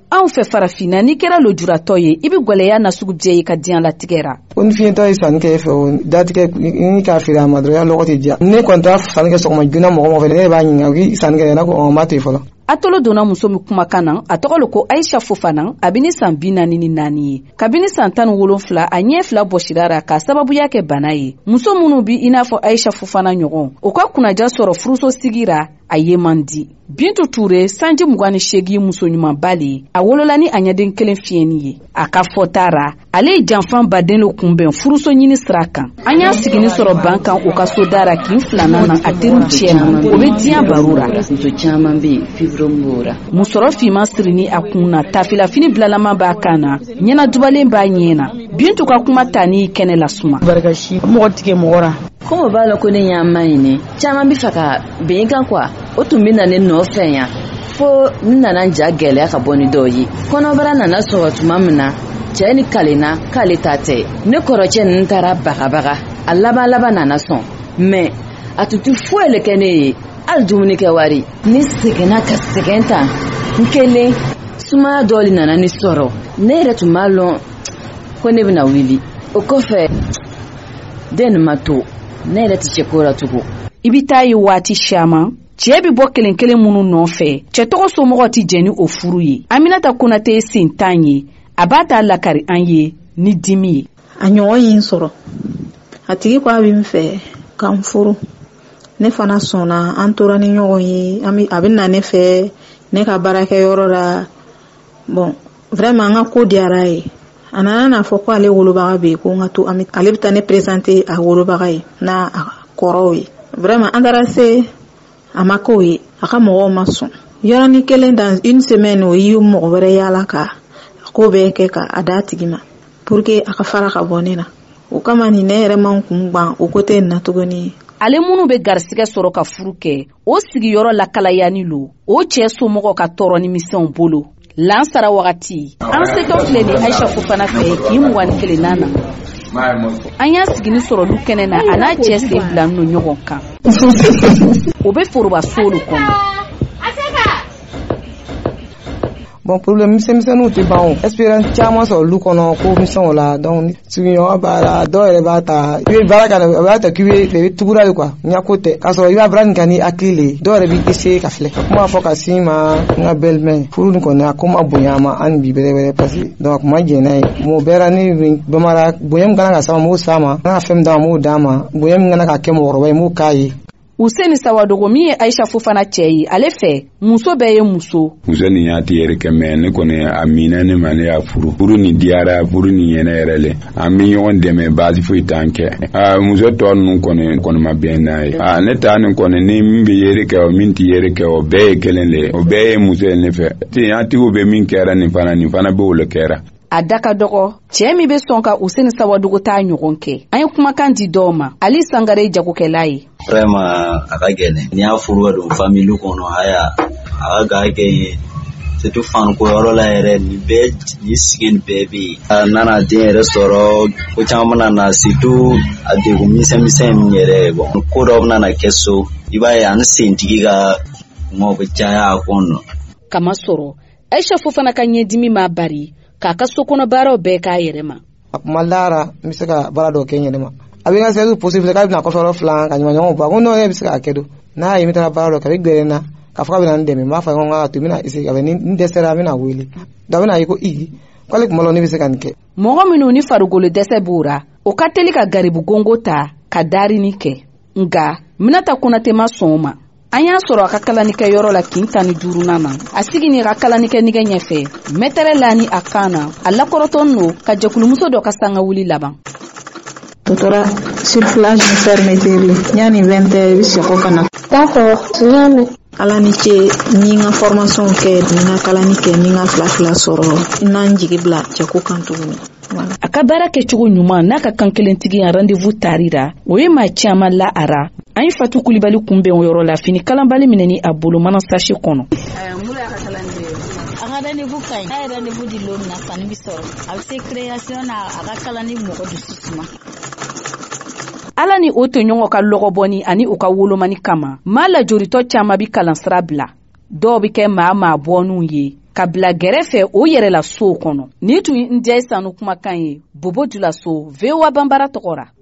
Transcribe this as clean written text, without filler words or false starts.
anw fɛ farafina ni kɛra lojuratɔ ye i bɛ gwɛlɛya nasugu bɛɛ ye ka diɲɛ latigɛra. Ko ni fiɲɛtɔ ye sanni kɛ e fɛ o datigɛ ni k'a feere a ma dɔrɔn lɔgɔ tɛ diya. Ne kɔni t'a sanni kɛ sɔgɔma joona mɔgɔ mɔgɔ fɛ ne b'a ɲininka k'i sanni kɛ n'a ko ma to yen fɔlɔ. Atolo donna muso min kumakan na a tɔgɔ le ko Aisha Fofana a bɛ ni san 44 ye. Kabini san 17 a ɲɛ 2 bɔsirara ka sababuya kɛ bana ye. Muso minnu bi i n'a fɔ Aisha Fofana ɲɔgɔn o ka kunnaja sɔrɔ furuso sigira a ye man di. Bintu Ture sanji 28 muso ɲumanba le a wolola ni a ɲɛden kelen fiɲɛni ye. A ka fɔtara ale ye janfan baden lo kunbɛn furuso ɲini sira kan. An y'a sigini sɔrɔ ban kan u ka so dara kin 2nan na a teriw cɛma o bɛ diɲɛ baro ra. Muso caman bɛ fibromora. Musɔrɔ fiman sirini a kunna tafilafini bilalama b'a kan na ɲɛna dubalen b'a ɲɛ na. Bintu ka kuma ta ni kɛnɛ la suma. Barakashi mɔgɔ tigɛ mɔgɔ ra. Komo b'a la ko ne y'a ma ɲini caman bɛ fɛ ka bɛn kan quoi o tun bɛ na ne nɔfɛ yan fo n nana ja gɛlɛya ka bɔ ni dɔw ye. Kɔnɔbara nana sɔrɔ tuma min na cɛ ni kalenna k'ale ta tɛ ne kɔrɔcɛ ninnu taara bagabaga a laban nana sɔn mais a tun tɛ foyi le kɛ ne ye hali dumuni kɛ wari ne seginna ka sɛgɛn ta n kelen sumaya dɔɔli nana ne sɔrɔ ne yɛrɛ tun b'a lɔn ko ne bɛna wuli o kɔfɛ den ma to ne yɛrɛ tɛ cɛ ko la tugun. I bɛ taa ye waati caman cɛ bɛ bɔ kelen kelen minnu nɔfɛ cɛ tɔgɔ somɔgɔw tɛ jɛn ni o furu ye. Aminata Konate ye sen 10 ye a b'a ta lakari an ye ni dimi ye. A ɲɔgɔn ye n sɔrɔ a tigi ko a bɛ n fɛ k'an furu ne fana sɔnna an tora ni ɲɔgɔn ye a bɛ na ne fɛ ne ka baarakɛyɔrɔ la bon vraiment an ka ko diyara ye. A nana fɔ ko ale wolobaga bɛ yen ko n ka to ale bɛ taa ne présenter a wolobaga ye n'a a kɔrɔw ye. Vraiment an taara se a ma k'o ye a ka mɔgɔw ma sɔn. Yɔrɔnin kelen dans une semaine o yi mɔgɔ wɛrɛ yaala ka ko bɛɛ kɛ ka a d'a tigi ma pour que a ka fara ka bɔ ne na. O kama ni ne yɛrɛ man kun ban o côté na tuguni. Ale minnu bɛ garisigɛ sɔrɔ ka furu kɛ o sigiyɔrɔ lakalayani lo o cɛ somɔgɔw ka tɔɔrɔ ni misɛnw bolo. Lansara wagati an setɔ filɛ ni Aisha Fofana fɛ k'i 21 na. An y'a sigini sɔrɔ lu kɛnɛ na a n'a cɛ sen bila n'o ɲɔgɔn kan. O bɛ foroba so lu kɔnɔ. Bon problème misɛnmisɛnninw tɛ ban o. Expérience caman sɔrɔ lu kɔnɔ ko misɛnw la donc sigiɲɔgɔn b'a la dɔw yɛrɛ b'a ta i bɛ baara kɛ a b'a ta k'i bɛ tugura ye quoi ɲako tɛ k'a sɔrɔ i b'a baara nin kɛ ni hakili le ye dɔw yɛrɛ b'i essayer ka filɛ kuma fɔ ka s'i ma n ka belle-mère furu nin kɔni a ko ma bonya a ma an bi bɛrɛbɛrɛ parce que donc a kun ma jɛn n'a ye m'o bɛɛ la ni bamara bonya min kana ka s'a ma m'o s'a ma n ka fɛn min d'a ma m'o d'a ma bonya min kana ka kɛ mɔgɔkɔrɔba ye m'o k'a ye. Useni Sawadogo min ye Aisha Fofana cɛ ye ale fɛ muso bɛɛ ye muso. Useni y'a ti yɛrɛ kɛ mɛ ne kɔni a mina ne ma ne y'a furu ni diyara furu ni yɛnɛ yɛrɛ le an bɛ ɲɔgɔn dɛmɛ baasi foyi t'an kɛ muso tɔ ninnu kɔni ma bɛn n'a ye ne taa nin kɔni ni min bɛ yɛrɛ kɛ o min tɛ yɛrɛ kɛ o bɛɛ ye kelen le o bɛɛ ye muso ye ne fɛ an tigiw bɛ min kɛra nin fana bɛ o le kɛra. A da ka dɔgɔ cɛ min bɛ sɔn ka Useni Sawadogo t'a ɲɔgɔn kɛ an ye kumakan di dɔw ma Ali Sangare jagokɛla ye. Vraiment a ka gɛlɛn n'i y'a furu ka don famille kɔnɔ a ka kɛ ye surtout fanko yɔrɔ la yɛrɛ ni sigi nin bɛɛ bɛ yen a nana den yɛrɛ sɔrɔ ko caman nana surtout a degun misɛnmisɛn min yɛrɛ bon ko dɔw nana kɛ so i b'a ye an sentigi ka kumaw bɛ caya a kɔnɔ. Kamasɔrɔ Aisha Fofana ka ɲɛdimi ma bari k'a ka sokɔnɔ baaraw bɛɛ k'a yɛrɛ ma. A kuma lara n bɛ se ka baara dɔw kɛ n yɛrɛ ma a bɛ n ka sɛgɛsɛgɛ possible k'a bɛna kɔfɛ yɔrɔ filan ka ɲumanɲɔgɔnw bɔ a ko non ne bɛ se k'a kɛ don n'a ye min taara baara dɔ kɛ a bɛ gɛrɛ n na k'a fɔ k'a bɛna n dɛmɛ n b'a fɔ ɲɔgɔn kan to n bɛna essayer a bɛ n dɛsɛra a bɛna wele donc a bɛna ye ko k'ale kuma la ne bɛ se ka nin kɛ. Mɔgɔ minnu ni farikolo dɛsɛ b'u ra o ka teli ka garibu gongo ta ka darini kɛ nka Minata Konate ma sɔn o ma. An y'a sɔrɔ a ka kalanikɛyɔrɔ la kin 15nan na a sigi ni ka kalanikɛ nigɛ ɲɛfɛ mɛtɛrɛ la ni a kan na a lakɔrɔtɔn no ka jɛkulumuso dɔ ka sanga wuli laban. Totora circulage fermeté yani 20 heures bi sɔgɔ kana. D'accord, ɲame. Ala ni ce ni ka formation kɛ ni ka kalani kɛ ni ka fila sɔrɔ n'an jigi bila cɛko kan tuguni. A ka baara kɛcogo ɲuman n'a ka kan kelentigi ya rendez-vous tarira o ye maa caman la ara an ye Fatu Kulibali kunbɛn o yɔrɔ la fini kalanbali minɛni a bolo mana sachet kɔnɔ. A ka rendez-vous ka ɲi n'a ye rendez-vous di don min na sanni bi sɔrɔ a bɛ se création na a ka kalan ni mɔgɔ dusu suma. Ala ni o tɔɲɔgɔnw ka lɔgɔbɔni ani u ka wolomani kama maa lajoritɔ caman bi kalansira bila dɔw bi kɛ maa bɔnniw ye ka bila gɛrɛfɛ o yɛrɛla sow kɔnɔ. Ni tun ye Ndiaye Sanu kumakan ye, Bobo Dioulasso, VOA Bambara tɔgɔra.